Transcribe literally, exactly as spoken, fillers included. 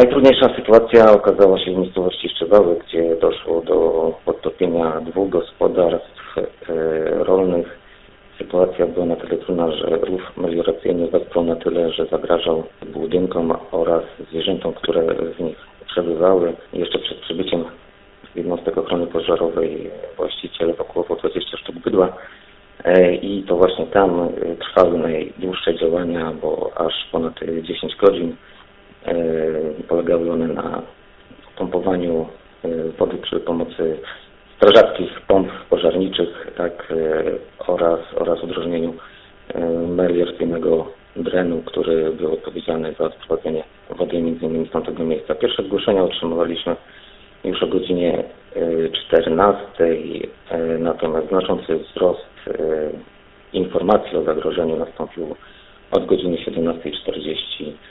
Najtrudniejsza sytuacja okazała się w miejscowości Szczebały, gdzie doszło do podtopienia dwóch gospodarstw e, rolnych. Sytuacja była na tyle trudna, że rów melioracyjny wesprzał na tyle, że zagrażał budynkom oraz zwierzętom, które w nich przebywały. Jeszcze przed przybyciem jednostek ochrony pożarowej właściciel ewakuował dwadzieścia sztuk bydła i to właśnie tam trwały najdłuższe działania, bo aż ponad dziesięć godzin. Polegały one na pompowaniu wody przy pomocy strażackich pomp pożarniczych, tak, oraz, oraz udrożnieniu melioracyjnego drenu, który był odpowiedzialny za odprowadzenie wody między innymi z tamtego miejsca. Pierwsze zgłoszenia otrzymywaliśmy już o godzinie czternastej, natomiast znaczący wzrost informacji o zagrożeniu nastąpił od godziny siedemnastej czterdzieści.